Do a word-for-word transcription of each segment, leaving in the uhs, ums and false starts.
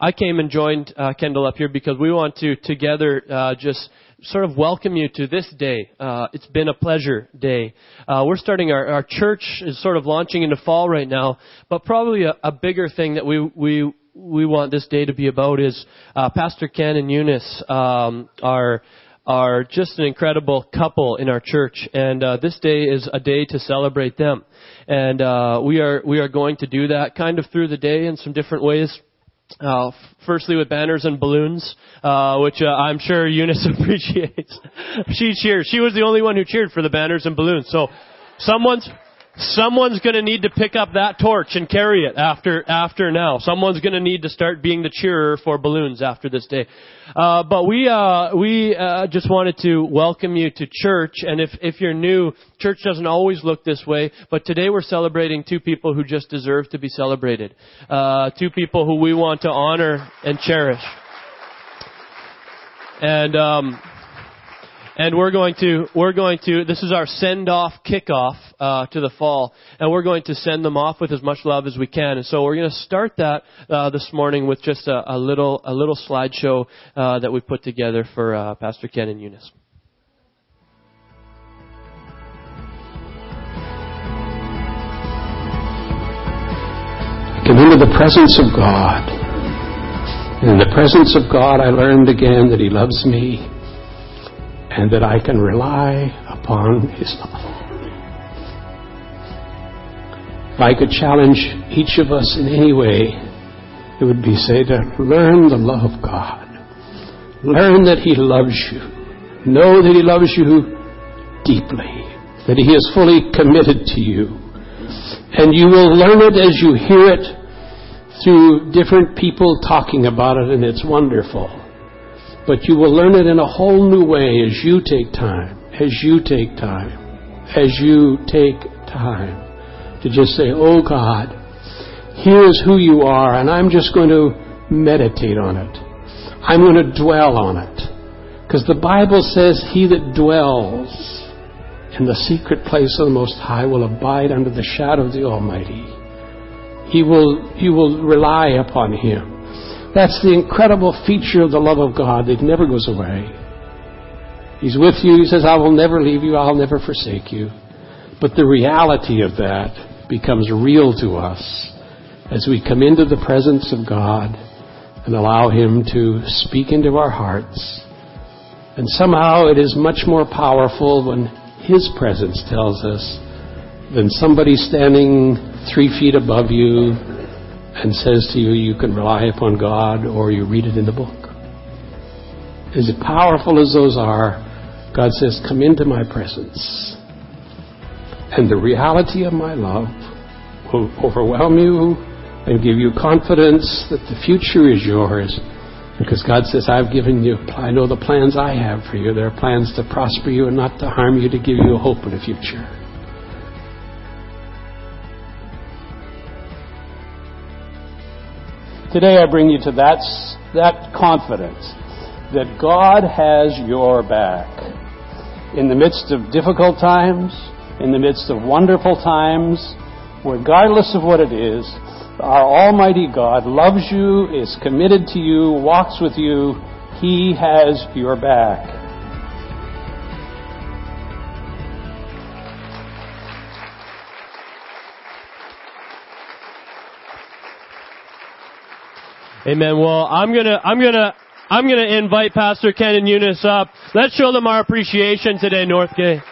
I came and joined uh, Kendall up here because we want to together uh, just sort of welcome you to this day. Uh, it's been a pleasure day. Uh, we're starting our, our church is sort of launching into fall right now, but probably a, a bigger thing that we we we want this day to be about is uh, Pastor Ken and Eunice um, are are just an incredible couple in our church, and uh, this day is a day to celebrate them. And uh, we are we are going to do that kind of through the day in some different ways. Uh, firstly with banners and balloons, uh, which uh, I'm sure Eunice appreciates. She cheered. She was the only one who cheered for the banners and balloons. So someone's someone's going to need to pick up that torch and carry it after after now. Someone's going to need to start being the cheerer for balloons after this day. Uh, but we uh, we uh, just wanted to welcome you to church. And if if you're new, church doesn't always look this way. But today we're celebrating two people who just deserve to be celebrated. Uh, two people who we want to honor and cherish. And um, and we're going to we're going to this is our send off kickoff uh, to the fall, and we're going to send them off with as much love as we can. And so we're going to start that uh, this morning with just a, a little a little slideshow uh, that we put together for uh, Pastor Ken and Eunice. Come into the presence of God. And in the presence of God, I learned again that He loves me and that I can rely upon His love. If I could challenge each of us in any way, it would be say to learn the love of God. Learn that He loves you. Know that He loves you deeply. That He is fully committed to you. And you will learn it as you hear it through different people talking about it, and it's wonderful. But you will learn it in a whole new way as you take time, as you take time, as you take time to just say, oh God, here's who you are, and I'm just going to meditate on it. I'm going to dwell on it. Because the Bible says, he that dwells in the secret place of the Most High will abide under the shadow of the Almighty. He will, you will rely upon Him. That's the incredible feature of the love of God. It never goes away. He's with you. He says, I will never leave you. I'll never forsake you. But the reality of that becomes real to us as we come into the presence of God and allow Him to speak into our hearts. And somehow it is much more powerful when His presence tells us than somebody standing three feet above you and says to you, you can rely upon God, or you read it in the book. As powerful as those are, God says, come into my presence. And the reality of my love will overwhelm you and give you confidence that the future is yours. Because God says, I've given you, I know the plans I have for you. They're plans to prosper you and not to harm you, to give you a hope in the future. Today I bring you to that, that confidence that God has your back. In the midst of difficult times, in the midst of wonderful times, regardless of what it is, our Almighty God loves you, is committed to you, walks with you. He has your back. Amen. Well, I'm gonna, I'm gonna, I'm gonna invite Pastor Ken and Eunice up. Let's show them our appreciation today, Northgate.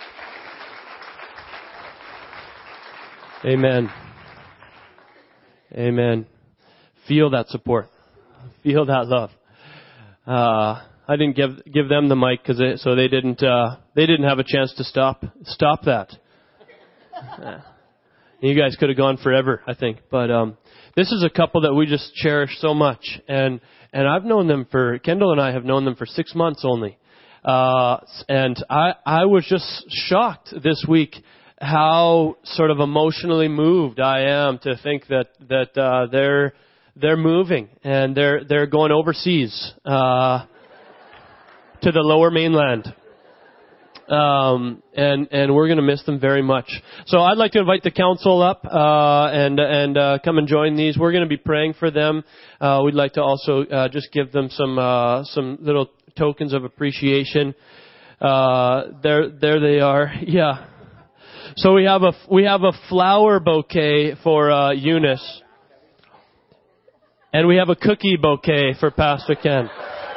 Amen. Amen. Feel that support. Feel that love. Uh, I didn't give give them the mic because they, so they didn't uh, they didn't have a chance to stop stop that. Uh, you guys could have gone forever, I think. But um, this is a couple that we just cherish so much, and and I've known them for Kendall and I have known them for six months only, uh, and I I was just shocked this week how sort of emotionally moved I am to think that that uh, they're they're moving and they're they're going overseas. Uh, to the Lower Mainland. Um, and, and we're going to miss them very much. So I'd like to invite the council up, uh, and, and, uh, come and join these. We're going to be praying for them. Uh, we'd like to also, uh, just give them some, uh, some little tokens of appreciation. Uh, there, there they are. Yeah. So we have a, we have a flower bouquet for, uh, Eunice. And we have a cookie bouquet for Pastor Ken.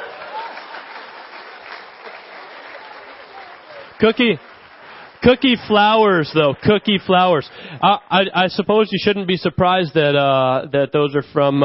Cookie, cookie flowers though, cookie flowers. I, I, I suppose you shouldn't be surprised that, uh, that those are from, uh,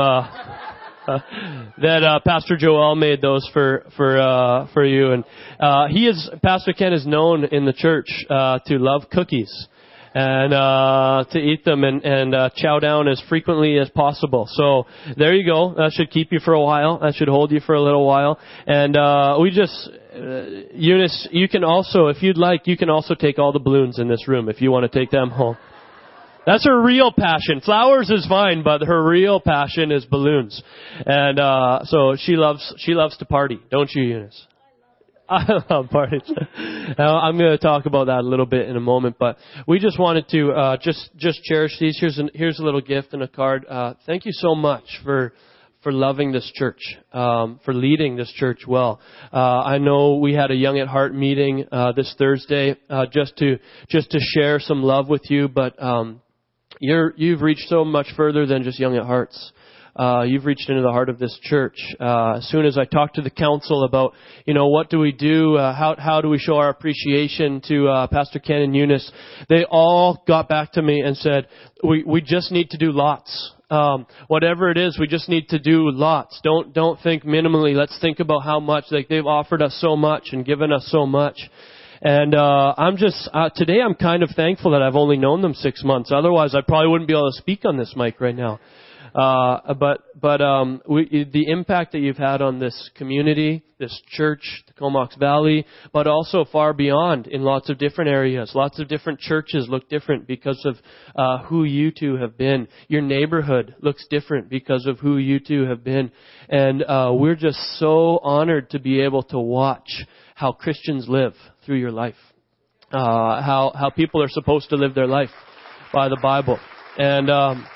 uh that, uh, Pastor Joel made those for, for, uh, for you. And, uh, he is, Pastor Ken is known in the church, uh, to love cookies. And, uh, to eat them and, and, uh, chow down as frequently as possible. So, there you go. That should keep you for a while. That should hold you for a little while. And, uh, we just, uh, Eunice, you can also, if you'd like, you can also take all the balloons in this room if you want to take them home. That's her real passion. Flowers is fine, but her real passion is balloons. And, uh, so she loves, she loves to party. Don't you, Eunice? I love parties. Now, I'm going to talk about that a little bit in a moment, but we just wanted to uh, just just cherish these. Here's an, here's a little gift and a card. Uh, thank you so much for for loving this church, um, for leading this church well. Uh, I know we had a Young at Heart meeting uh, this Thursday uh, just to just to share some love with you, but um, you're you've reached so much further than just Young at Hearts. Uh, you've reached into the heart of this church. Uh, as soon as I talked to the council about, you know, what do we do, uh, how how do we show our appreciation to uh, Pastor Ken and Eunice, they all got back to me and said, we we just need to do lots. Um, whatever it is, we just need to do lots. Don't don't think minimally. Let's think about how much. Like they've offered us so much and given us so much. And uh, I'm just uh, today I'm kind of thankful that I've only known them six months. Otherwise, I probably wouldn't be able to speak on this mic right now. Uh, but, but, um, we, the impact that you've had on this community, this church, the Comox Valley, but also far beyond in lots of different areas. Lots of different churches look different because of, uh, who you two have been. Your neighborhood looks different because of who you two have been. And, uh, we're just so honored to be able to watch how Christians live through your life. Uh, how, how people are supposed to live their life by the Bible. And, um,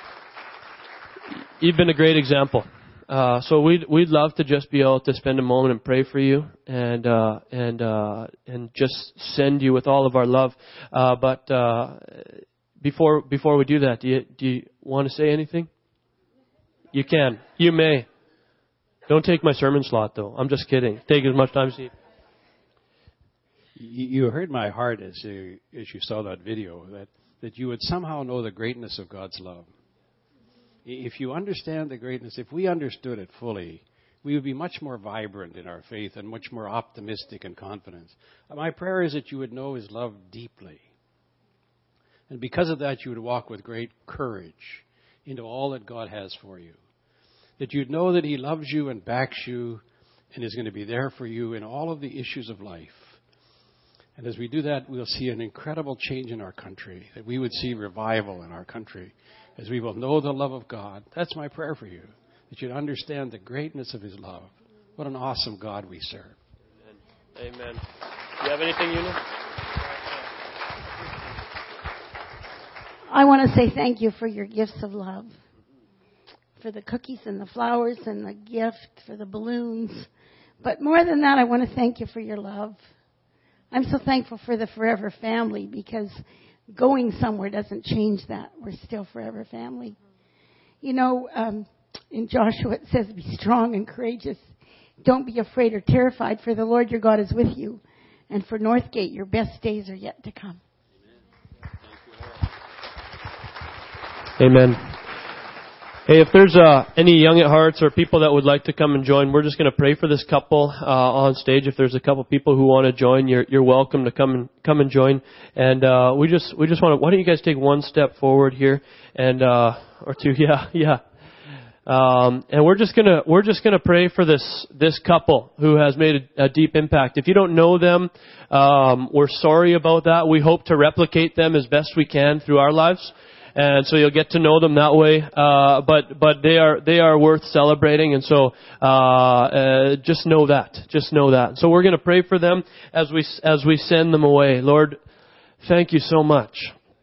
you've been a great example. Uh, so we'd, we'd love to just be able to spend a moment and pray for you and, uh, and, uh, and just send you with all of our love. Uh, but, uh, before, before we do that, do you, do you want to say anything? You can. You may. Don't take my sermon slot though. I'm just kidding. Take as much time as you need. You heard my heart as you, as you saw that video, that, that you would somehow know the greatness of God's love. If you understand the greatness, if we understood it fully, we would be much more vibrant in our faith and much more optimistic and confident. My prayer is that you would know His love deeply. And because of that, you would walk with great courage into all that God has for you. That you'd know that He loves you and backs you and is going to be there for you in all of the issues of life. And as we do that, we'll see an incredible change in our country, that we would see revival in our country, as we will know the love of God. That's my prayer for you, that you'd understand the greatness of His love. What an awesome God we serve. Amen. Amen. Do you have anything, Eunice? I want to say thank you for your gifts of love, for the cookies and the flowers and the gift, for the balloons. But more than that, I want to thank you for your love. I'm so thankful for the Forever family, because going somewhere doesn't change that. We're still Forever family. You know, um, in Joshua it says, be strong and courageous. Don't be afraid or terrified, for the Lord your God is with you. And for Northgate, your best days are yet to come. Amen. Hey, if there's uh, any young at hearts or people that would like to come and join, we're just going to pray for this couple uh, on stage. If there's a couple people who want to join, you're you're welcome to come and come and join. And uh, we just we just want to. Why don't you guys take one step forward here and uh, or two? Yeah, yeah. Um, and we're just gonna we're just gonna pray for this this couple who has made a, a deep impact. If you don't know them, um, we're sorry about that. We hope to replicate them as best we can through our lives. And so you'll get to know them that way. Uh, but, but they are, they are worth celebrating. And so, uh, uh, just know that. Just know that. So we're going to pray for them as we, as we send them away. Lord, thank you so much.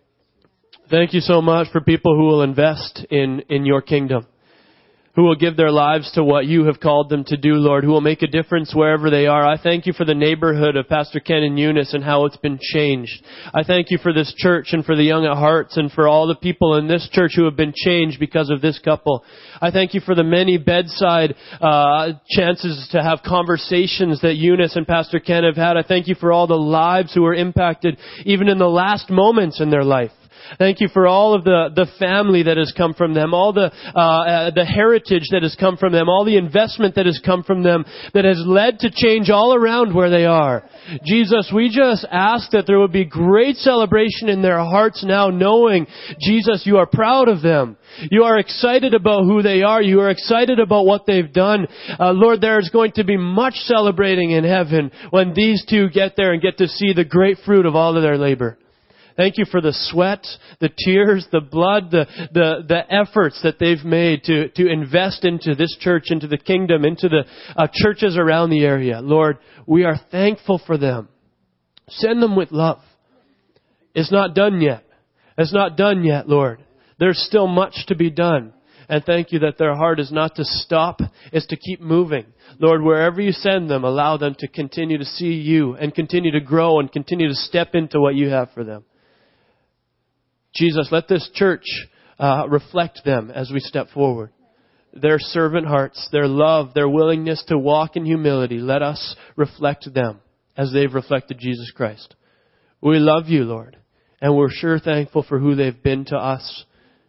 Thank you so much for people who will invest in, in your kingdom, who will give their lives to what you have called them to do, Lord, who will make a difference wherever they are. I thank you for the neighborhood of Pastor Ken and Eunice and how it's been changed. I thank you for this church and for the young at hearts and for all the people in this church who have been changed because of this couple. I thank you for the many bedside uh chances to have conversations that Eunice and Pastor Ken have had. I thank you for all the lives who were impacted even in the last moments in their life. Thank you for all of the, the family that has come from them, all the, uh, uh, the heritage that has come from them, all the investment that has come from them that has led to change all around where they are. Jesus, we just ask that there would be great celebration in their hearts now, knowing, Jesus, you are proud of them. You are excited about who they are. You are excited about what they've done. Uh, Lord, there is going to be much celebrating in heaven when these two get there and get to see the great fruit of all of their labor. Thank you for the sweat, the tears, the blood, the, the, the efforts that they've made to, to invest into this church, into the kingdom, into the uh, churches around the area. Lord, we are thankful for them. Send them with love. It's not done yet. It's not done yet, Lord. There's still much to be done. And thank you that their heart is not to stop, it's to keep moving. Lord, wherever you send them, allow them to continue to see you and continue to grow and continue to step into what you have for them. Jesus, let this church uh, reflect them as we step forward. Their servant hearts, their love, their willingness to walk in humility. Let us reflect them as they've reflected Jesus Christ. We love you, Lord, and we're sure thankful for who they've been to us.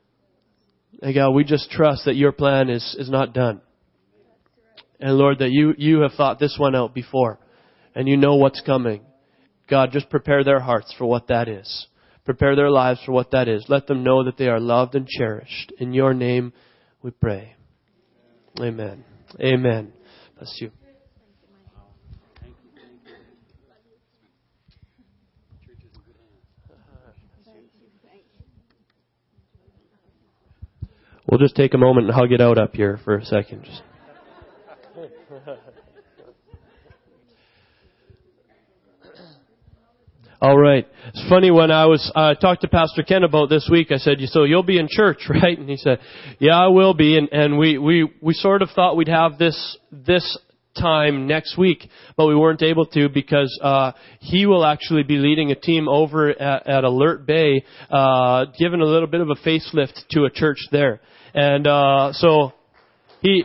And God, we just trust that your plan is, is not done. And Lord, that you, you have thought this one out before, and you know what's coming. God, just prepare their hearts for what that is. Prepare their lives for what that is. Let them know that they are loved and cherished. In your name we pray. Amen. Amen. Bless you. We'll just take a moment and hug it out up here for a second. Just All right. It's funny, when I was uh, talked to Pastor Ken about this week, I said, so you'll be in church, right? And he said, yeah, I will be. And, and we, we, we sort of thought we'd have this, this time next week, but we weren't able to because, uh, he will actually be leading a team over at, at Alert Bay, uh, giving a little bit of a facelift to a church there. And, uh, so he,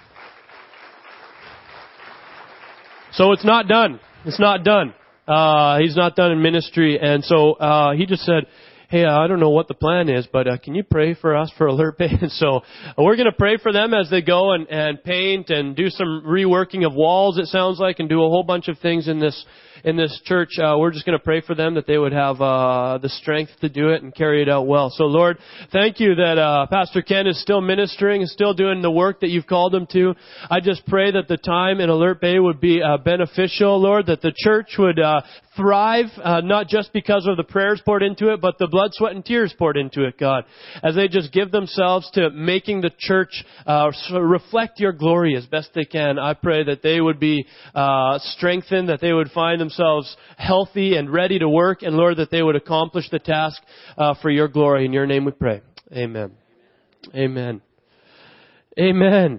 so it's not done. It's not done. Uh, he's not done in ministry. And so, uh, he just said, hey, I don't know what the plan is, but, uh, can you pray for us for Alert Bay? And so uh, we're going to pray for them as they go and, and paint and do some reworking of walls, it sounds like, and do a whole bunch of things in this, in this church. Uh, we're just going to pray for them that they would have, uh, the strength to do it and carry it out well. So Lord, thank you that, uh, Pastor Ken is still ministering and still doing the work that you've called him to. I just pray that the time in Alert Bay would be, uh, beneficial, Lord, that the church would, uh, thrive, uh, not just because of the prayers poured into it, but the blood, sweat, and tears poured into it, God. As they just give themselves to making the church uh, reflect your glory as best they can, I pray that they would be uh, strengthened, that they would find themselves healthy and ready to work, and Lord, that they would accomplish the task uh, for your glory. In your name we pray. Amen. Amen. Amen.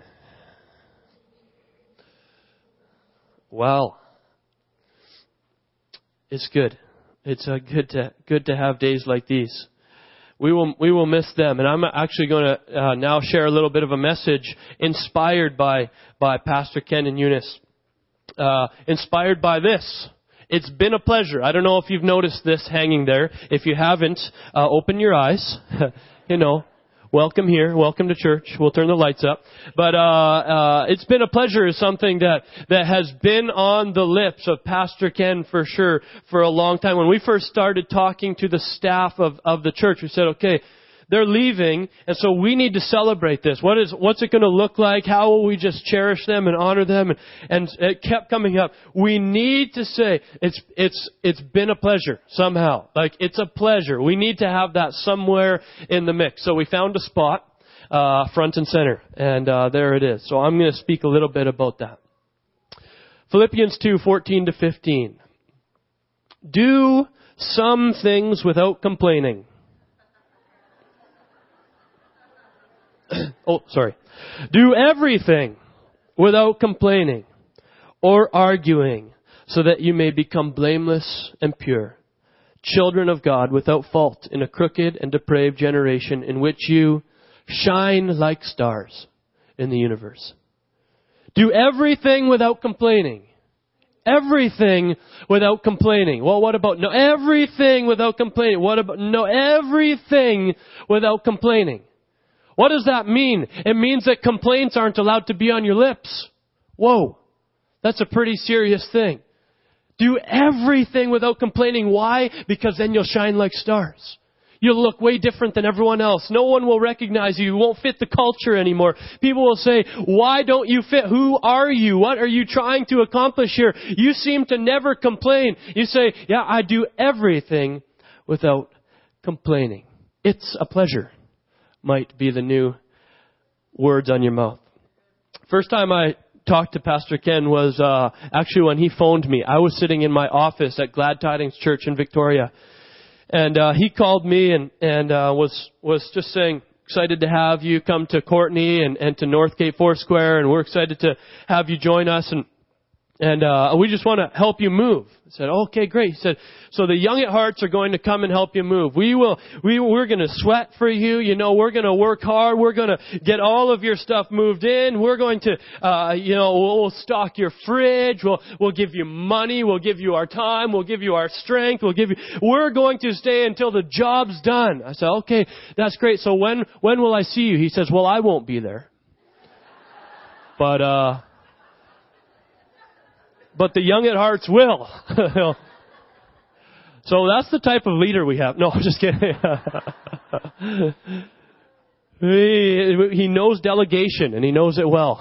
Wow. It's good. It's uh, good to good to have days like these. We will we will miss them, and I'm actually going to uh, now share a little bit of a message inspired by by Pastor Ken and Eunice. Uh, inspired by this. It's been a pleasure. I don't know if you've noticed this hanging there. If you haven't, uh, open your eyes. You know, welcome here. Welcome to church. We'll turn the lights up. But uh, uh, it's been a pleasure. It's something that, that has been on the lips of Pastor Ken for sure for a long time. When we first started talking to the staff of, of the church, we said, okay, they're leaving, and so we need to celebrate this. What is, what's it going to look like? How will we just cherish them and honor them? And, and it kept coming up. We need to say, it's, it's, it's been a pleasure somehow. Like, it's a pleasure. We need to have that somewhere in the mix. So we found a spot, uh, front and center, and, uh, there it is. So I'm going to speak a little bit about that. Philippians two, fourteen to fifteen. Do some things without complaining. Oh, sorry. Do everything without complaining or arguing, so that you may become blameless and pure, children of God without fault in a crooked and depraved generation in which you shine like stars in the universe. Do everything without complaining. Everything without complaining. Well, what about no? Everything without complaining. What about no? Everything without complaining. What does that mean? It means that complaints aren't allowed to be on your lips. Whoa. That's a pretty serious thing. Do everything without complaining. Why? Because then you'll shine like stars. You'll look way different than everyone else. No one will recognize you. You won't fit the culture anymore. People will say, why don't you fit? Who are you? What are you trying to accomplish here? You seem to never complain. You say, yeah, I do everything without complaining. It's a pleasure. Might be the new words on your mouth. First time I talked to Pastor Ken was uh actually when he phoned me. I was sitting in my office at Glad Tidings Church in Victoria. And uh he called me and and uh was was just saying, excited to have you come to Courtenay and, and to North Cape Foursquare, and we're excited to have you join us, and and uh we just want to help you move. I said, okay, great. He said, so the Young at Hearts are going to come and help you move. We will, we, we're going to sweat for you. You know, we're going to work hard. We're going to get all of your stuff moved in. We're going to, uh, you know, we'll, we'll stock your fridge. We'll, we'll give you money. We'll give you our time. We'll give you our strength. We'll give you, we're going to stay until the job's done. I said, okay, that's great. So when, when will I see you? He says, well, I won't be there. But, uh, But the Young at Hearts will. So that's the type of leader we have. No, I'm just kidding. he, he knows delegation, and he knows it well.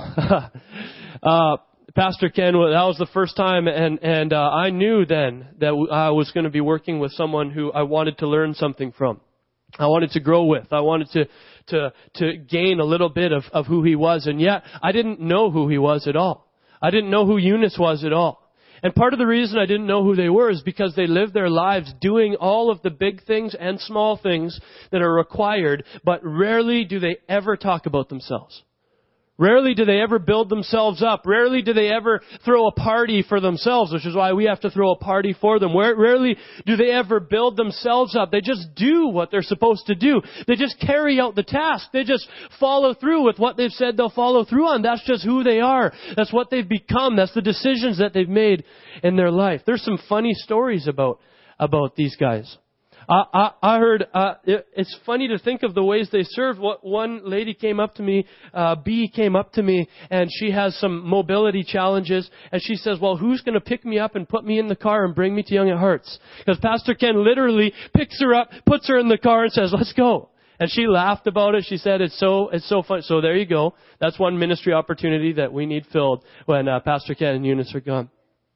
uh, Pastor Ken, that was the first time, and, and uh, I knew then that I was going to be working with someone who I wanted to learn something from. I wanted to grow with. I wanted to to to gain a little bit of, of who he was, and yet I didn't know who he was at all. I didn't know who Eunice was at all. And part of the reason I didn't know who they were is because they lived their lives doing all of the big things and small things that are required, but rarely do they ever talk about themselves. Rarely do they ever build themselves up. Rarely do they ever throw a party for themselves, which is why we have to throw a party for them. Rarely do they ever build themselves up. They just do what they're supposed to do. They just carry out the task. They just follow through with what they've said they'll follow through on. That's just who they are. That's what they've become. That's the decisions that they've made in their life. There's some funny stories about, about these guys. I, I, I heard, uh, it, it's funny to think of the ways they served. What, one lady came up to me, uh, B came up to me, and she has some mobility challenges, and she says, well, who's going to pick me up and put me in the car and bring me to Young at Hearts? Because Pastor Ken literally picks her up, puts her in the car and says, let's go. And she laughed about it. She said, it's so, it's so fun. So there you go. That's one ministry opportunity that we need filled when, uh, Pastor Ken and Eunice are gone.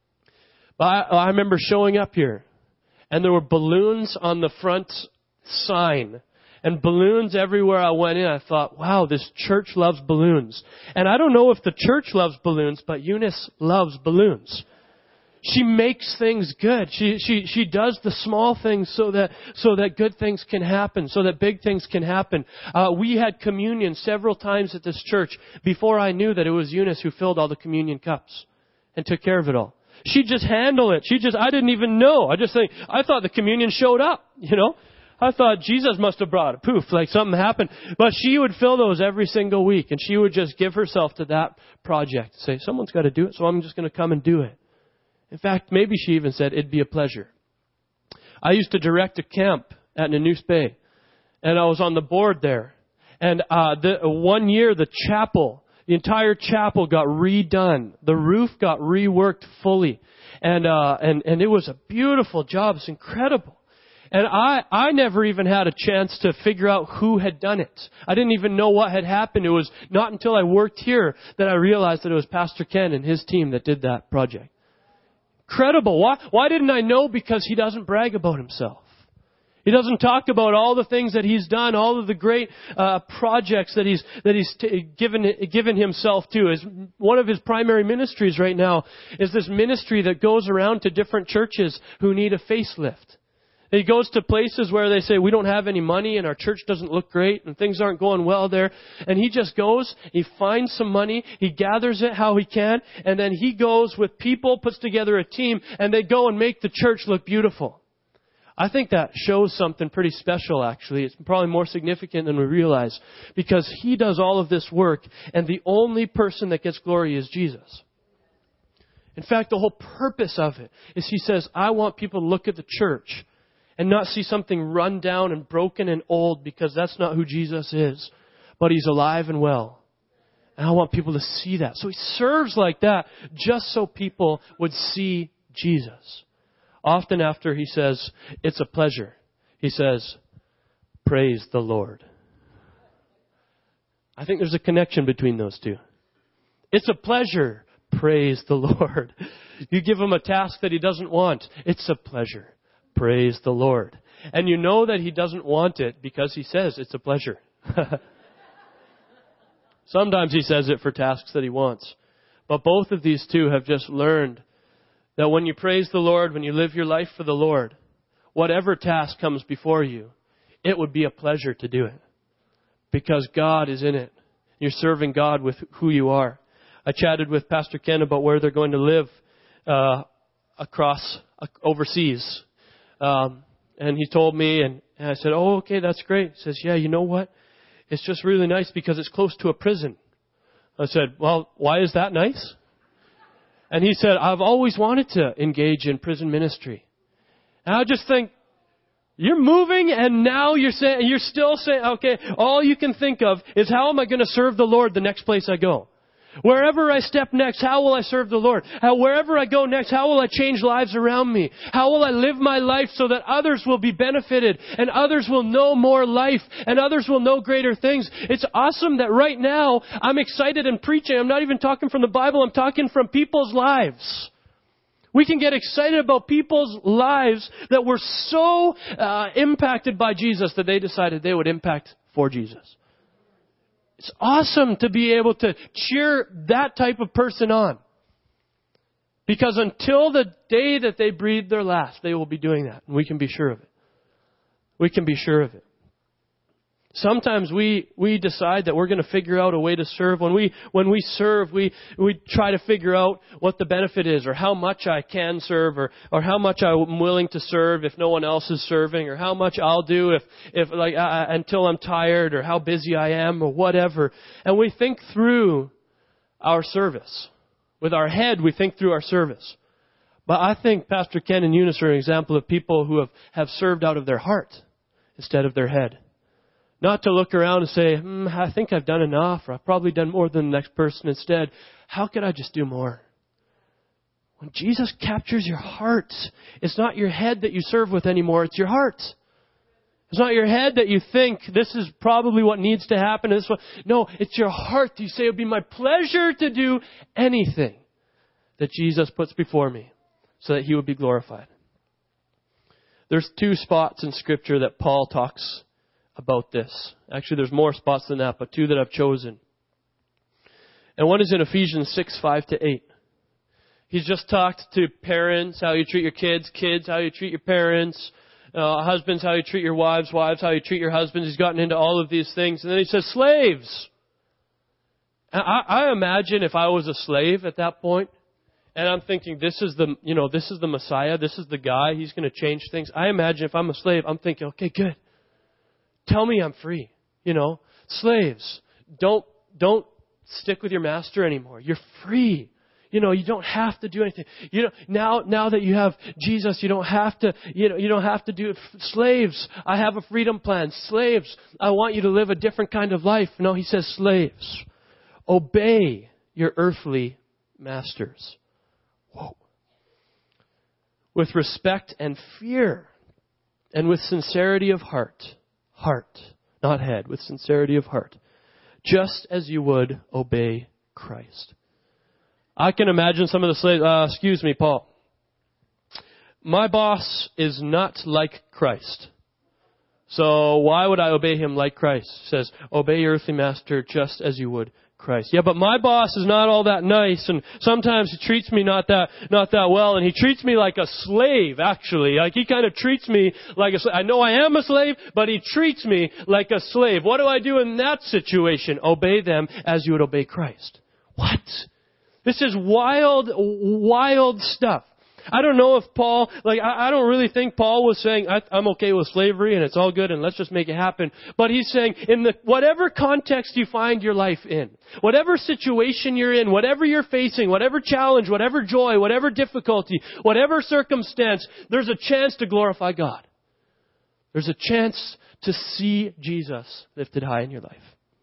But I, I remember showing up here. And there were balloons on the front sign. And balloons everywhere I went in. I thought, wow, this church loves balloons. And I don't know if the church loves balloons, but Eunice loves balloons. She makes things good. She, she, she does the small things so that, so that good things can happen, so that big things can happen. Uh, we had communion several times at this church before I knew that it was Eunice who filled all the communion cups and took care of it all. She'd just handle it. She just, I didn't even know. I just think, I thought the communion showed up, you know. I thought Jesus must have brought it. Poof, like something happened. But she would fill those every single week, and she would just give herself to that project. Say, someone's got to do it, so I'm just going to come and do it. In fact, maybe she even said, it'd be a pleasure. I used to direct a camp at Nanoose Bay, and I was on the board there. And uh, the one year, the chapel, the entire chapel got redone. The roof got reworked fully. And uh, and and it was a beautiful job. It's incredible. And I, I never even had a chance to figure out who had done it. I didn't even know what had happened. It was not until I worked here that I realized that it was Pastor Ken and his team that did that project. Incredible. Why, why didn't I know? Because he doesn't brag about himself. He doesn't talk about all the things that he's done, all of the great uh, projects that he's that he's t- given given himself to. His, one of his primary ministries right now is this ministry that goes around to different churches who need a facelift. He goes to places where they say, we don't have any money and our church doesn't look great and things aren't going well there. And he just goes, he finds some money, he gathers it how he can, and then he goes with people, puts together a team, and they go and make the church look beautiful. I think that shows something pretty special, actually. It's probably more significant than we realize, because he does all of this work, and the only person that gets glory is Jesus. In fact, the whole purpose of it is he says, I want people to look at the church and not see something run down and broken and old, because that's not who Jesus is. But he's alive and well. And I want people to see that. So he serves like that just so people would see Jesus. Often after he says, it's a pleasure, he says, praise the Lord. I think there's a connection between those two. It's a pleasure, praise the Lord. You give him a task that he doesn't want, it's a pleasure. Praise the Lord. And you know that he doesn't want it because he says it's a pleasure. Sometimes he says it for tasks that he wants. But both of these two have just learned that when you praise the Lord, when you live your life for the Lord, whatever task comes before you, it would be a pleasure to do it. Because God is in it. You're serving God with who you are. I chatted with Pastor Ken about where they're going to live uh, across, uh, overseas. Um, and he told me, and, and I said, oh, okay, that's great. He says, yeah, you know what? It's just really nice because it's close to a prison. I said, well, why is that nice? And he said, I've always wanted to engage in prison ministry. And I just think, you're moving and now you're saying, you're still saying, okay, all you can think of is how am I going to serve the Lord the next place I go? Wherever I step next, how will I serve the Lord? How, wherever I go next, how will I change lives around me? How will I live my life so that others will be benefited and others will know more life and others will know greater things? It's awesome that right now I'm excited and preaching. I'm not even talking from the Bible. I'm talking from people's lives. We can get excited about people's lives that were so uh, impacted by Jesus that they decided they would impact for Jesus. It's awesome to be able to cheer that type of person on. Because until the day that they breathe their last, they will be doing that. And we can be sure of it. We can be sure of it. Sometimes we, we decide that we're going to figure out a way to serve. When we, when we serve, we, we try to figure out what the benefit is, or how much I can serve, or, or how much I'm willing to serve if no one else is serving, or how much I'll do if, if like, uh, until I'm tired, or how busy I am, or whatever. And we think through our service. With our head, we think through our service. But I think Pastor Ken and Eunice are an example of people who have, have served out of their heart instead of their head. Not to look around and say, hmm, I think I've done enough, or I've probably done more than the next person. Instead, how could I just do more? When Jesus captures your heart, it's not your head that you serve with anymore, it's your heart. It's not your head that you think this is probably what needs to happen. This one. No, it's your heart. You say it would be my pleasure to do anything that Jesus puts before me so that he would be glorified. There's two spots in Scripture that Paul talks about this. Actually, there's more spots than that, but two that I've chosen. And one is in Ephesians six, five to eight. He's just talked to parents, how you treat your kids, kids, how you treat your parents, uh, husbands, how you treat your wives, wives, how you treat your husbands. He's gotten into all of these things. And then he says, slaves. I, I imagine if I was a slave at that point, and I'm thinking, this is the, you know, this is the Messiah, this is the guy, he's going to change things. I imagine if I'm a slave, I'm thinking, okay, good. Tell me I'm free. You know, slaves, don't, don't stick with your master anymore. You're free. You know, you don't have to do anything. You know, now, now that you have Jesus, you don't have to, you know, you don't have to do it. Slaves, I have a freedom plan. Slaves, I want you to live a different kind of life. No, he says, slaves, obey your earthly masters. Whoa. With respect and fear, and with sincerity of heart. Heart, not head, with sincerity of heart. Just as you would obey Christ. I can imagine some of the slaves, uh, excuse me, Paul. My boss is not like Christ. So why would I obey him like Christ? He says, obey your earthly master just as you would Christ. Yeah, but my boss is not all that nice, and sometimes he treats me not that, not that well, and he treats me like a slave, actually. Like he kind of treats me like a slave. I know I am a slave, but he treats me like a slave. What do I do in that situation? Obey them as you would obey Christ. What? This is wild, wild stuff. I don't know if Paul, like, I, I don't really think Paul was saying, I, I'm okay with slavery and it's all good and let's just make it happen. But he's saying, in the, whatever context you find your life in, whatever situation you're in, whatever you're facing, whatever challenge, whatever joy, whatever difficulty, whatever circumstance, there's a chance to glorify God. There's a chance to see Jesus lifted high in your life.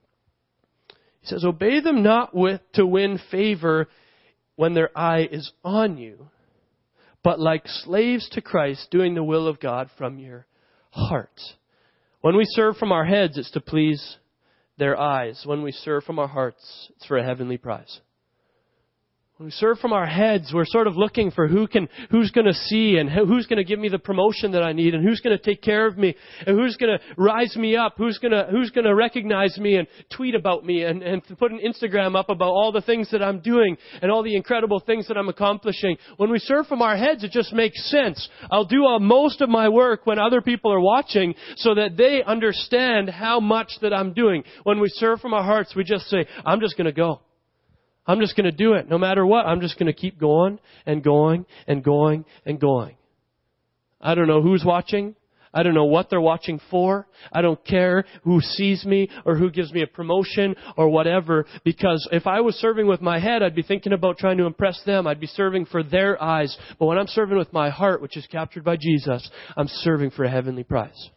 He says, obey them not with to win favor when their eye is on you, but like slaves to Christ, doing the will of God from your heart. When we serve from our heads, it's to please their eyes. When we serve from our hearts, it's for a heavenly prize. When we serve from our heads, we're sort of looking for who can, who's going to see and who's going to give me the promotion that I need and who's going to take care of me and who's going to rise me up, who's going to, who's going to recognize me and tweet about me and, and put an Instagram up about all the things that I'm doing and all the incredible things that I'm accomplishing. When we serve from our heads, it just makes sense. I'll do all, most of my work when other people are watching so that they understand how much that I'm doing. When we serve from our hearts, we just say, I'm just going to go. I'm just going to do it. No matter what, I'm just going to keep going and going and going and going. I don't know who's watching. I don't know what they're watching for. I don't care who sees me or who gives me a promotion or whatever. Because if I was serving with my head, I'd be thinking about trying to impress them. I'd be serving for their eyes. But when I'm serving with my heart, which is captured by Jesus, I'm serving for a heavenly prize.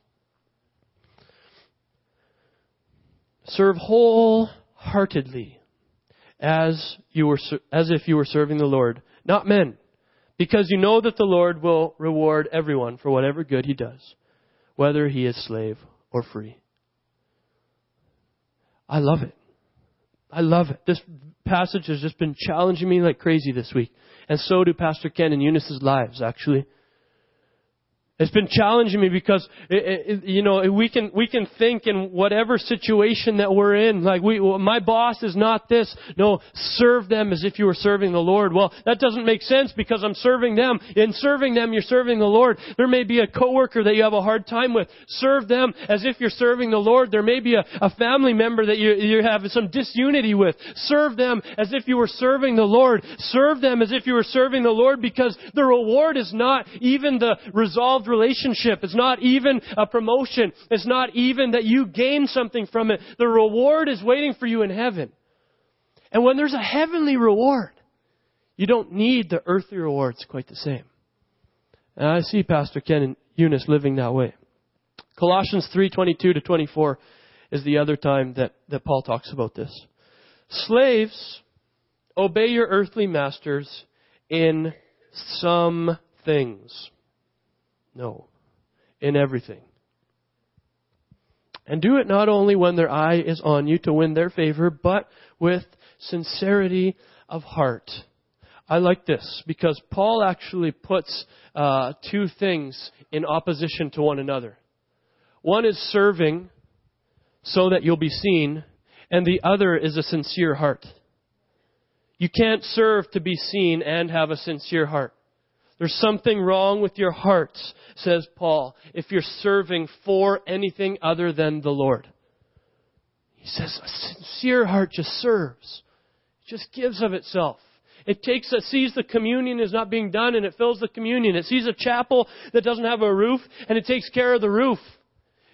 Serve wholeheartedly. As you were, as if you were serving the Lord, not men, because you know that the Lord will reward everyone for whatever good he does, whether he is slave or free. I love it. I love it. This passage has just been challenging me like crazy this week, and so do Pastor Ken and Eunice's lives, actually. It's been challenging me because, it, it, you know, we can we can think in whatever situation that we're in, like we, well, my boss is not this. No, serve them as if you were serving the Lord. Well, that doesn't make sense because I'm serving them. In serving them, you're serving the Lord. There may be a coworker that you have a hard time with. Serve them as if you're serving the Lord. There may be a, a family member that you, you have some disunity with. Serve them as if you were serving the Lord. Serve them as if you were serving the Lord because the reward is not even the resolved relationship. It's not even a promotion. It's not even that you gain something from it. The reward is waiting for you in heaven. And when there's a heavenly reward, you don't need the earthly rewards quite the same. And I see Pastor Ken and Eunice living that way. Colossians three twenty-two to twenty-four is the other time that, that Paul talks about this. Slaves, obey your earthly masters in some things. No, in everything. And do it not only when their eye is on you to win their favor, but with sincerity of heart. I like this because Paul actually puts uh, two things in opposition to one another. One is serving so that you'll be seen, and the other is a sincere heart. You can't serve to be seen and have a sincere heart. There's something wrong with your hearts, says Paul, if you're serving for anything other than the Lord. He says a sincere heart just serves. It just gives of itself. It takes, it sees the communion is not being done and it fills the communion. It sees a chapel that doesn't have a roof and it takes care of the roof.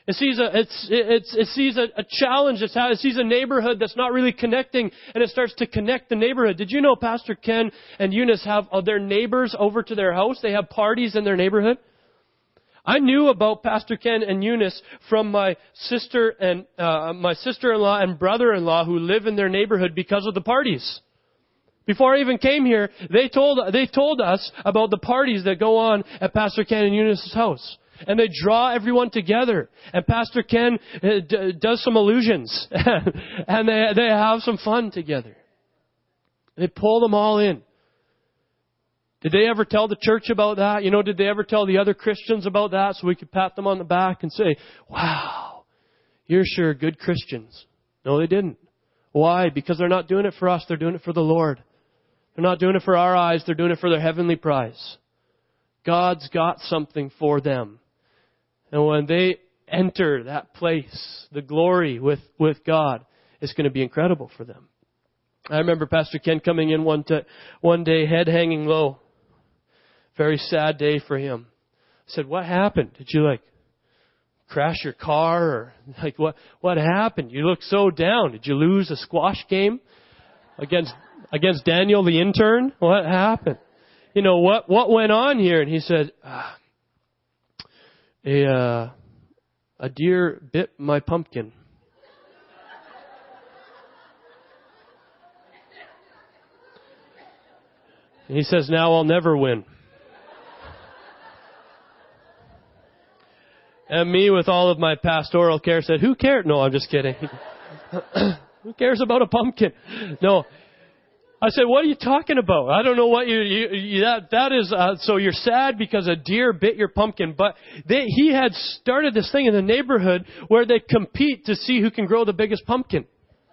It sees a, it's, it's, it sees a, a challenge. It's how, it sees a neighborhood that's not really connecting, and it starts to connect the neighborhood. Did you know Pastor Ken and Eunice have uh, their neighbors over to their house? They have parties in their neighborhood. I knew about Pastor Ken and Eunice from my sister and uh, my sister-in-law and brother-in-law who live in their neighborhood because of the parties. Before I even came here, they told they told us about the parties that go on at Pastor Ken and Eunice's house. And they draw everyone together. And Pastor Ken uh, d- does some illusions. And they they have some fun together. They pull them all in. Did they ever tell the church about that? You know, did they ever tell the other Christians about that so we could pat them on the back and say, wow, you're sure good Christians? No, they didn't. Why? Because they're not doing it for us. They're doing it for the Lord. They're not doing it for our eyes. They're doing it for their heavenly prize. God's got something for them. And when they enter that place, the glory with, with God, it's going to be incredible for them. I remember Pastor Ken coming in one, t- one day, head hanging low. Very sad day for him. I said, what happened? Did you like crash your car? Or like what, what happened? You look so down. Did you lose a squash game against, against Daniel the intern? What happened? You know, what, what went on here? And he said, ah, a, uh, a deer bit my pumpkin. And he says, now I'll never win. And me, with all of my pastoral care, said, who cares? No, I'm just kidding. Who cares about a pumpkin? No. I said, what are you talking about? I don't know what you, you, you that, that is, uh, so you're sad because a deer bit your pumpkin. But they, he had started this thing in the neighborhood where they compete to see who can grow the biggest pumpkin.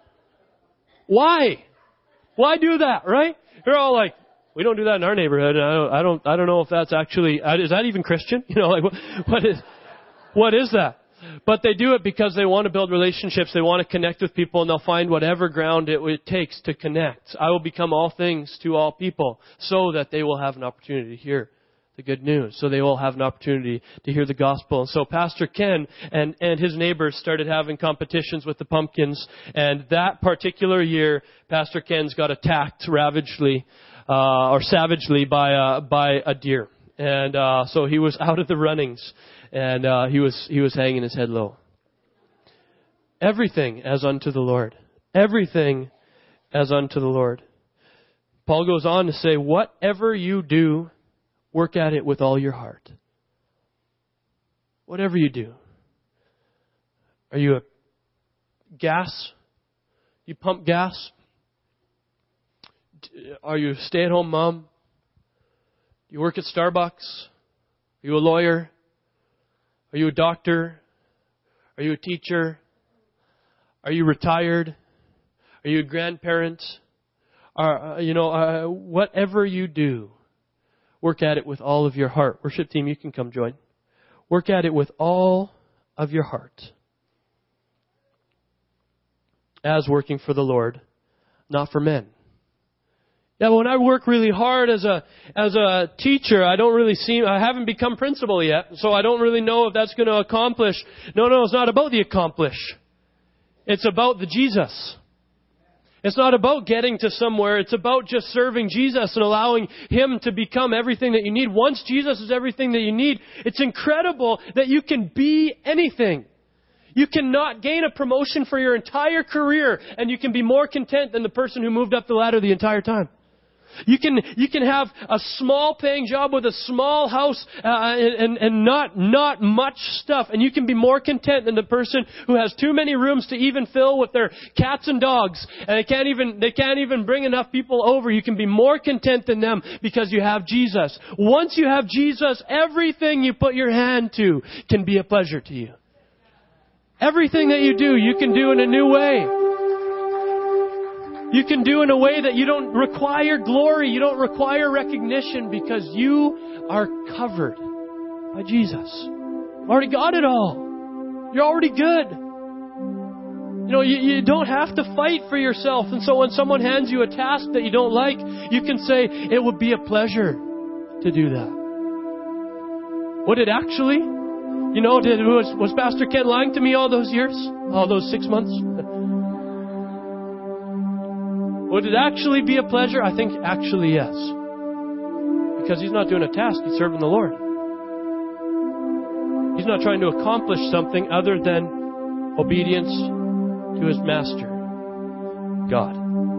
Why? Why do that, right? They're all like, we don't do that in our neighborhood. I don't, I don't, I don't know if that's actually, is that even Christian? You know, like, what, what is, what is that? But they do it because they want to build relationships. They want to connect with people, and they'll find whatever ground it, it takes to connect. I will become all things to all people so that they will have an opportunity to hear the good news. So they will have an opportunity to hear the gospel. And so Pastor Ken and, and his neighbors started having competitions with the pumpkins. And that particular year, Pastor Ken's got attacked ravagely, uh, or savagely by a, by a deer. And, uh, so he was out of the runnings. And uh, he was he was hanging his head low. Everything as unto the Lord. Everything as unto the Lord. Paul goes on to say, whatever you do, work at it with all your heart. Whatever you do. Are you a gas? You pump gas? Are you a stay-at-home mom? You work at Starbucks? Are you a lawyer? Are you a doctor? Are you a teacher? Are you retired? Are you a grandparent? Are, uh, you know, uh, whatever you do, work at it with all of your heart. Worship team, you can come join. Work at it with all of your heart. As working for the Lord, not for men. Yeah, when I work really hard as a as a teacher, I don't really seem, I haven't become principal yet, so I don't really know if that's going to accomplish. No, no, it's not about the accomplish. It's about the Jesus. It's not about getting to somewhere. It's about just serving Jesus and allowing Him to become everything that you need. Once Jesus is everything that you need, it's incredible that you can be anything. You cannot gain a promotion for your entire career, and you can be more content than the person who moved up the ladder the entire time. You can you can have a small paying job with a small house uh, and and not not much stuff, and you can be more content than the person who has too many rooms to even fill with their cats and dogs, and they can't even they can't even bring enough people over. You can be more content than them because you have Jesus. Once you have Jesus, everything you put your hand to can be a pleasure to you. Everything that you do, you can do in a new way. You can do in a way that you don't require glory. You don't require recognition because you are covered by Jesus. You already got it all. You're already good. You know, you, you don't have to fight for yourself. And so when someone hands you a task that you don't like, you can say, it would be a pleasure to do that. Would it actually? You know, did, was, was Pastor Ken lying to me all those years? All those six months? Would it actually be a pleasure? I think actually yes. Because he's not doing a task, he's serving the Lord. He's not trying to accomplish something other than obedience to his master, God.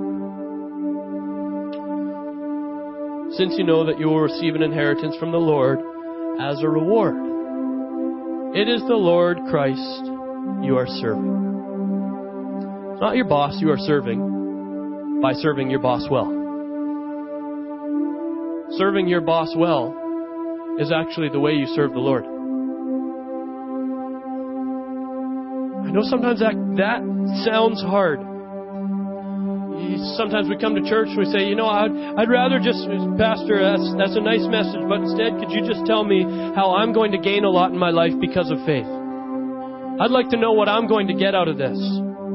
Since you know that you will receive an inheritance from the Lord as a reward. It is the Lord Christ you are serving. It's not your boss you are serving by serving your boss well. Serving your boss well is actually the way you serve the Lord. I know sometimes that, that sounds hard. Sometimes we come to church and we say, you know, I'd, I'd rather just, Pastor, that's, that's a nice message, but instead, could you just tell me how I'm going to gain a lot in my life because of faith? I'd like to know what I'm going to get out of this.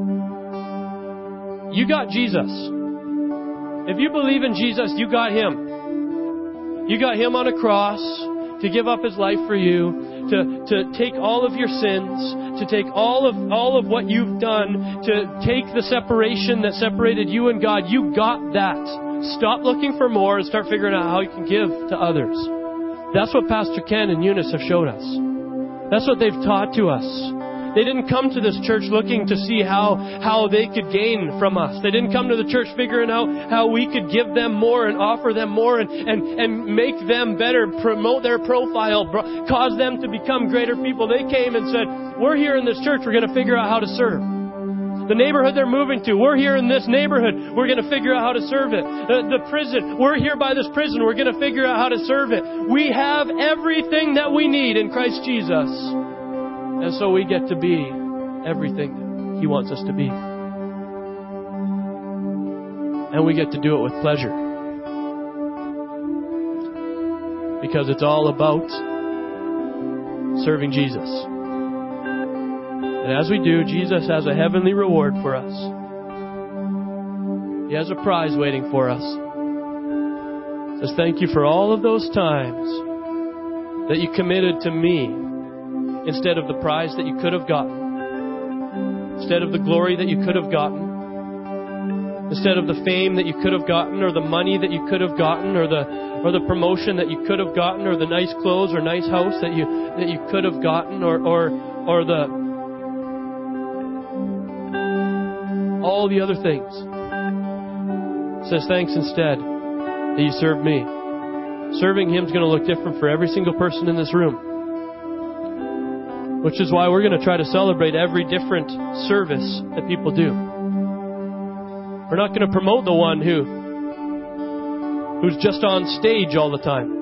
You got Jesus. If you believe in Jesus, you got Him. You got Him on a cross to give up His life for you, to, to take all of your sins, to take all of all of what you've done, to take the separation that separated you and God. You got that. Stop looking for more and start figuring out how you can give to others. That's what Pastor Ken and Eunice have showed us. That's what they've taught to us. They didn't come to this church looking to see how, how they could gain from us. They didn't come to the church figuring out how we could give them more and offer them more and, and, and make them better, promote their profile, cause them to become greater people. They came and said, we're here in this church, we're going to figure out how to serve. The neighborhood they're moving to, we're here in this neighborhood, we're going to figure out how to serve it. The, the prison, we're here by this prison, we're going to figure out how to serve it. We have everything that we need in Christ Jesus. And so we get to be everything that He wants us to be. And we get to do it with pleasure. Because it's all about serving Jesus. And as we do, Jesus has a heavenly reward for us. He has a prize waiting for us. He says, thank you for all of those times that you committed to me instead of the prize that you could have gotten. Instead of the glory that you could have gotten. Instead of the fame that you could have gotten, or the money that you could have gotten, or the or the promotion that you could have gotten, or the nice clothes or nice house that you that you could have gotten, or or or the all the other things. It says thanks instead that you served me. Serving Him is going to look different for every single person in this room. Which is why we're going to try to celebrate every different service that people do. We're not going to promote the one who who's just on stage all the time.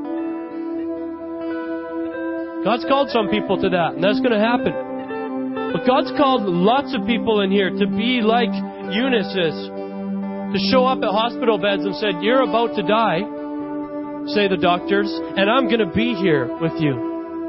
God's called some people to that, and that's going to happen. But God's called lots of people in here to be like Eunice is, to show up at hospital beds and said, you're about to die, say the doctors, and I'm going to be here with you.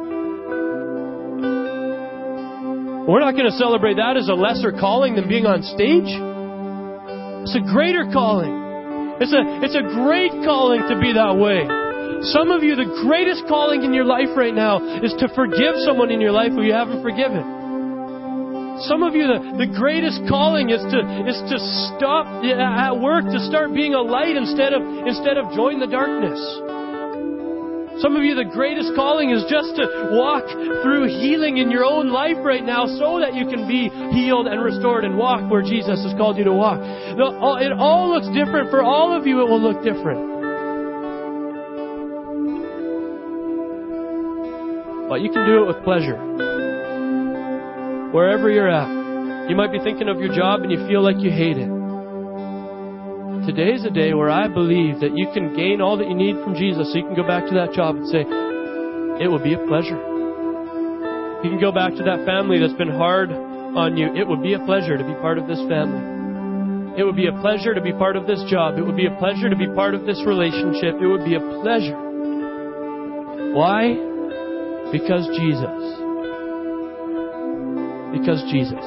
We're not going to celebrate that as a lesser calling than being on stage. It's a greater calling. It's a, it's a great calling to be that way. Some of you, the greatest calling in your life right now is to forgive someone in your life who you haven't forgiven. Some of you, the, the greatest calling is to is to stop at work, to start being a light instead of instead of join the darkness. Some of you, the greatest calling is just to walk through healing in your own life right now so that you can be healed and restored and walk where Jesus has called you to walk. It all looks different. For all of you, it will look different. But you can do it with pleasure. Wherever you're at. You might be thinking of your job and you feel like you hate it. Today's a day where I believe that you can gain all that you need from Jesus, so you can go back to that job and say, it will be a pleasure. You can go back to that family that's been hard on you. It would be a pleasure to be part of this family. It would be a pleasure to be part of this job. It would be a pleasure to be part of this relationship. It would be a pleasure. Why? Because Jesus. Because Jesus.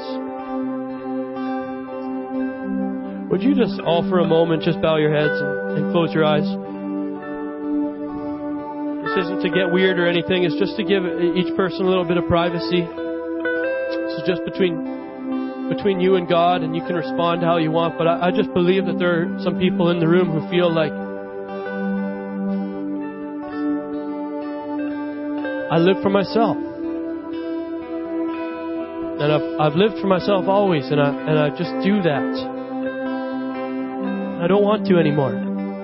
Would you just all for a moment just bow your heads and, and close your eyes? This isn't to get weird or anything. It's just to give each person a little bit of privacy. This is just between between you and God, and you can respond how you want. But I, I just believe that there are some people in the room who feel like, I live for myself. And I've, I've lived for myself always, and I, and I just do that. I don't want to anymore.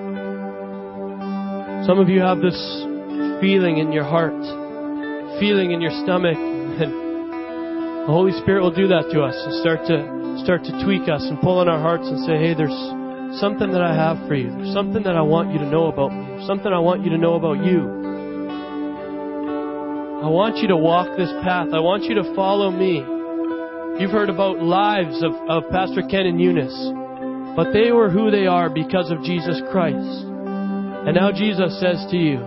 Some of you have this feeling in your heart, feeling in your stomach, and the Holy Spirit will do that to us and start to start to tweak us and pull on our hearts and say, hey, there's something that I have for you. There's something that I want you to know about me. There's something I want you to know about you. I want you to walk this path. I want you to follow me. You've heard about lives of, of Pastor Ken and Eunice, but they were who they are because of Jesus Christ. And now Jesus says to you,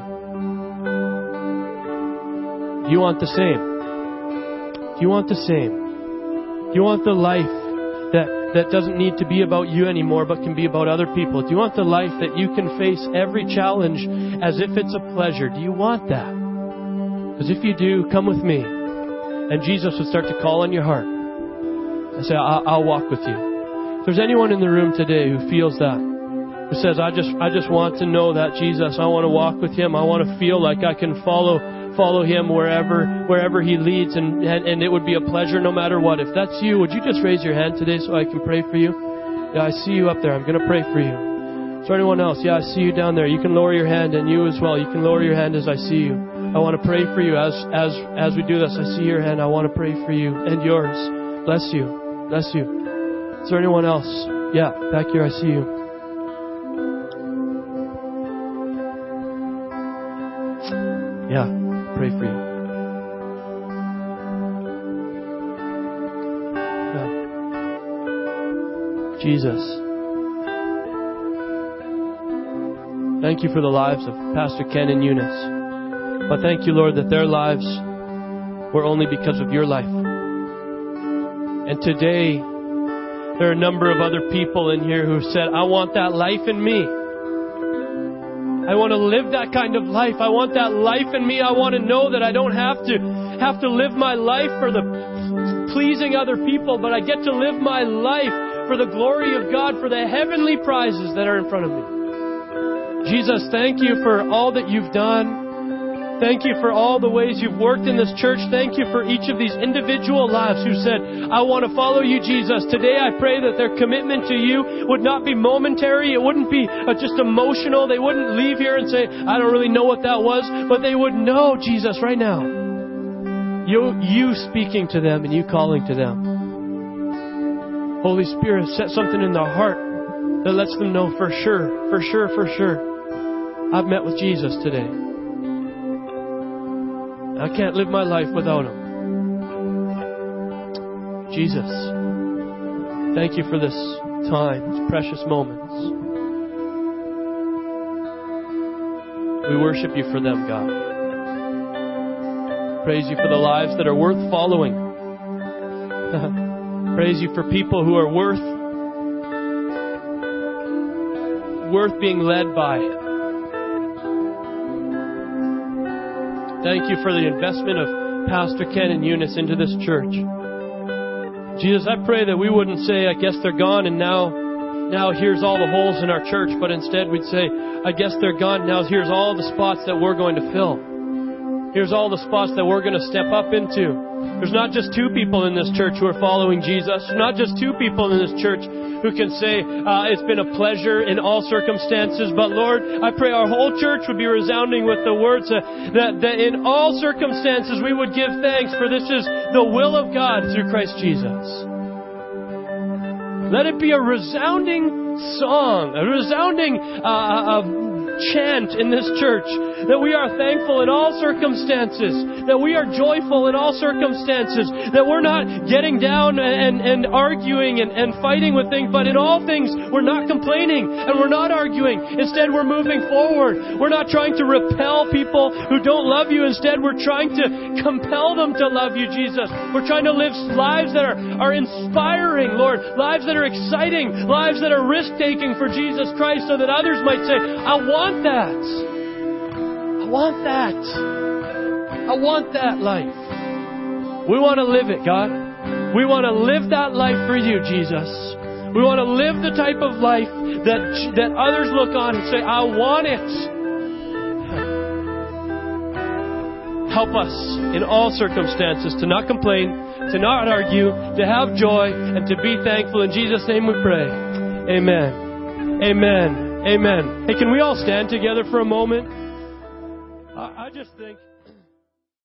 you want the same. You want the same. You want the life that, that doesn't need to be about you anymore, but can be about other people. Do you want the life that you can face every challenge as if it's a pleasure? Do you want that? Because if you do, come with me. And Jesus would start to call on your heart and say, I'll, I'll walk with you. If there's anyone in the room today who feels that, who says, I just I just want to know that Jesus, I want to walk with Him. I want to feel like I can follow follow Him wherever wherever He leads, and, and, and it would be a pleasure no matter what. If that's you, would you just raise your hand today so I can pray for you? Yeah, I see you up there. I'm going to pray for you. Is there anyone else? Yeah, I see you down there. You can lower your hand, and you as well. You can lower your hand as I see you. I want to pray for you as as as we do this. I see your hand. I want to pray for you and yours. Bless you. Bless you. Is there anyone else? Yeah, back here I see you. Yeah, pray for you. Yeah. Jesus, thank you for the lives of Pastor Ken and Eunice. But thank you, Lord, that their lives were only because of your life. And today, there are a number of other people in here who said, I want that life in me. I want to live that kind of life. I want that life in me. I want to know that I don't have to have to live my life for the pleasing other people, but I get to live my life for the glory of God, for the heavenly prizes that are in front of me. Jesus, thank you for all that you've done. Thank you for all the ways you've worked in this church. Thank you for each of these individual lives who said, I want to follow you, Jesus. Today I pray that their commitment to you would not be momentary. It wouldn't be uh, just emotional. They wouldn't leave here and say, I don't really know what that was. But they would know, Jesus, right now. You, you speaking to them and you calling to them. Holy Spirit, set something in their heart that lets them know for sure, for sure, for sure, I've met with Jesus today. I can't live my life without Him. Jesus, thank you for this time, these precious moments. We worship you for them, God. Praise you for the lives that are worth following. Praise you for people who are worth worth being led by. Thank you for the investment of Pastor Ken and Eunice into this church. Jesus, I pray that we wouldn't say, I guess they're gone and now, now here's all the holes in our church, but instead we'd say, I guess they're gone, now here's all the spots that we're going to fill. Here's all the spots that we're going to step up into. There's not just two people in this church who are following Jesus. There's not just two people in this church who can say, uh, it's been a pleasure in all circumstances. But Lord, I pray our whole church would be resounding with the words uh, that, that in all circumstances we would give thanks, for this is the will of God through Christ Jesus. Let it be a resounding song, a resounding uh, uh, chant in this church, that we are thankful in all circumstances, that we are joyful in all circumstances, that we're not getting down and, and arguing and, and fighting with things, but in all things we're not complaining and we're not arguing. Instead, we're moving forward. We're not trying to repel people who don't love you. Instead, we're trying to compel them to love you, Jesus. We're trying to live lives that are, are inspiring, Lord, lives that are exciting, lives that are risk-taking for Jesus Christ, so that others might say, I want that. I want that. I want that life. We want to live it, God. We want to live that life for you, Jesus. We want to live the type of life that that others look on and say, I want it. Help us in all circumstances to not complain, to not argue, to have joy, and to be thankful. In Jesus' name we pray. Amen. Amen. Amen. Hey, can we all stand together for a moment? I, I just think...